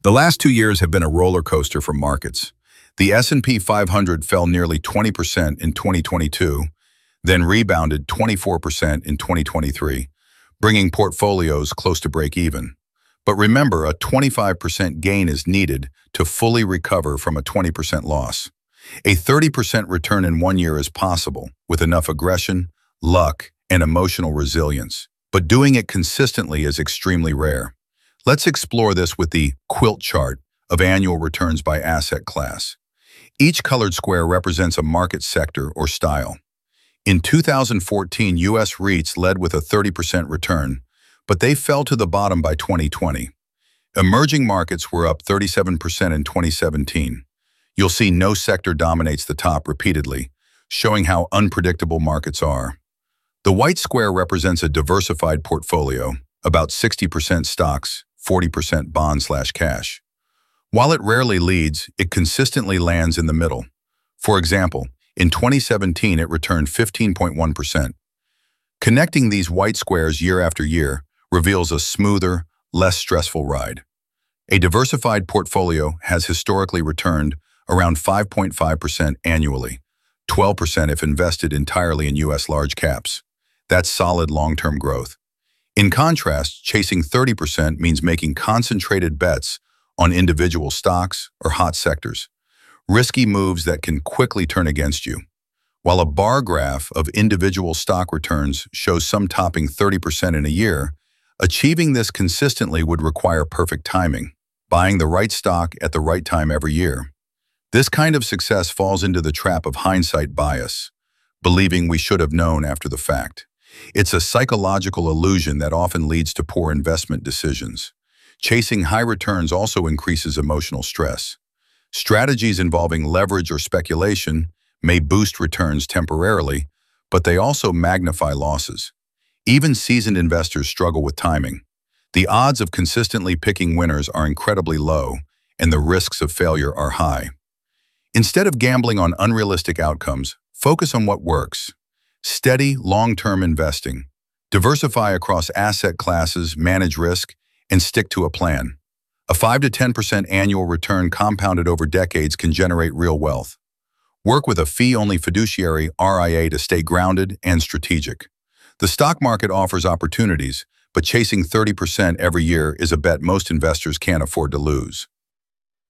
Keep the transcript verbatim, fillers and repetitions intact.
The last two years have been a roller coaster for markets. The S and P five hundred fell nearly twenty percent in twenty twenty-two, then rebounded twenty-four percent in twenty twenty-three, bringing portfolios close to break even. But remember, a twenty-five percent gain is needed to fully recover from a twenty percent loss. A thirty percent return in one year is possible with enough aggression, luck, and emotional resilience. But doing it consistently is extremely rare. Let's explore this with the quilt chart of annual returns by asset class. Each colored square represents a market sector or style. In two thousand fourteen, U S REITs led with a thirty percent return, but they fell to the bottom by twenty twenty. Emerging markets were up thirty-seven percent in twenty seventeen. You'll see no sector dominates the top repeatedly, showing how unpredictable markets are. The white square represents a diversified portfolio, about sixty percent stocks, forty percent bonds slash cash. While it rarely leads, it consistently lands in the middle. For example, in twenty seventeen, it returned fifteen point one percent. Connecting these white squares year after year reveals a smoother, less stressful ride. A diversified portfolio has historically returned around five point five percent annually, twelve percent if invested entirely in U S large caps. That's solid long-term growth. In contrast, chasing thirty percent means making concentrated bets on individual stocks or hot sectors, risky moves that can quickly turn against you. While a bar graph of individual stock returns shows some topping thirty percent in a year, achieving this consistently would require perfect timing, buying the right stock at the right time every year. This kind of success falls into the trap of hindsight bias, believing we should have known after the fact. It's a psychological illusion that often leads to poor investment decisions. Chasing high returns also increases emotional stress. Strategies involving leverage or speculation may boost returns temporarily, but they also magnify losses. Even seasoned investors struggle with timing. The odds of consistently picking winners are incredibly low, and the risks of failure are high. Instead of gambling on unrealistic outcomes, focus on what works. Steady, long-term investing. Diversify across asset classes, manage risk, and stick to a plan. A five to ten percent annual return compounded over decades can generate real wealth. Work with a fee-only fiduciary R I A to stay grounded and strategic. The stock market offers opportunities, but chasing thirty percent every year is a bet most investors can't afford to lose.